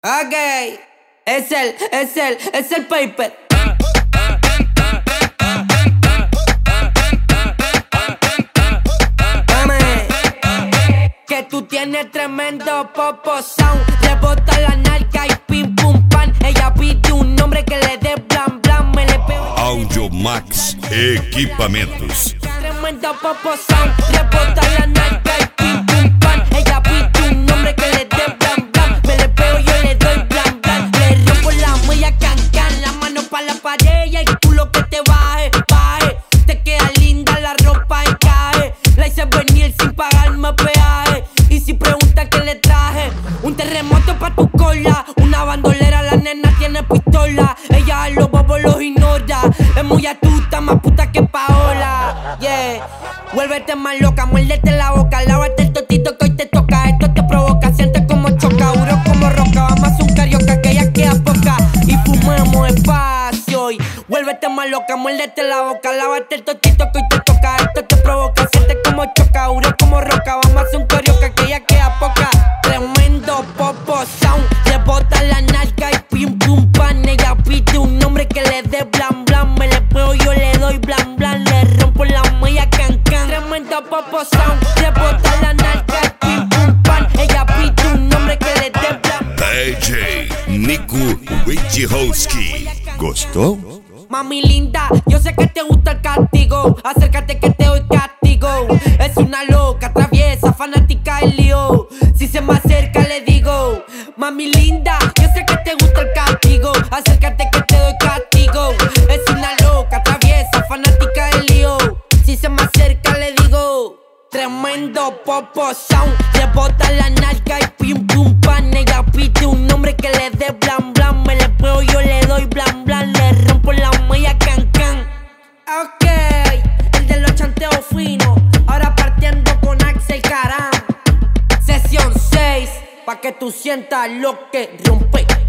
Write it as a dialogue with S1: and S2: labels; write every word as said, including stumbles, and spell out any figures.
S1: Ok, es el, es el, es el paper. Dame, que tú tienes tremendo popo sound. Le bota la narca y pim pum pan. Ella pide un nombre que le dé blan blan. Me le pego.
S2: Audiomax Equipamentos.
S1: Tremendo popo sound. Le bota la narca y pim pum pan. Ella pide un nombre que le dé blan blan. Me le pego, yo le doy blan blan. Le rompo la muella can can. La mano pa' la pared y el culo que te baje, baje. Te queda linda la ropa encaje. La hice venir sin pagarme peaje. Y si pregunta qué le traje, un terremoto pa' tu cola. Una bandolera, la nena tiene pistola. Ella a los bobos los ignora. Es muy astuta, más puta que Paola. Yeah, vuélvete más loca, muérdete la boca. Lávate el totito que hoy te toca. Esto te provoca, siente como choca. Duro como roca, vamos a hacer un carioca que ya queda poca. Y fumemos espacio. Y vuélvete más loca, muérdete la boca. Lávate el totito que hoy te toca. Esto te provoca, siente como choca. Duro como roca, vamos a hacer un carioca que ya queda poca. Tremendo popo sound. Le bota la narca y pim pum pan. Ella pide un nombre que le dé blan blan. Me le pego, yo le doy blan blan. Le rompo la muella can can. Tremendo popo sound. Le bota la narca y pim pum pan. Ella pide un nombre que le dé blan blan.
S2: D J Nico Wichowski. ¿Gostó?
S1: Mami linda, yo sé que te gusta el castigo. Acércate que te doy castigo. Es una loca, traviesa, fanática del lío. Si se me acerca le digo, mami linda, yo sé que te gusta el castigo. Acércate que te doy castigo. Es una loca, traviesa, fanática del lío. Si se me acerca le digo, tremendo popo sound. Le bota la narca y pim pum pan. Ella pide un nombre que le dé blan blan. Me le pego, yo le doy blan blan. Le rompo la muella can can. Ok, el de los chanteos finos. Ahora partiendo con Axel Caram. Sesión seis, pa' que tú sientas lo que rompe.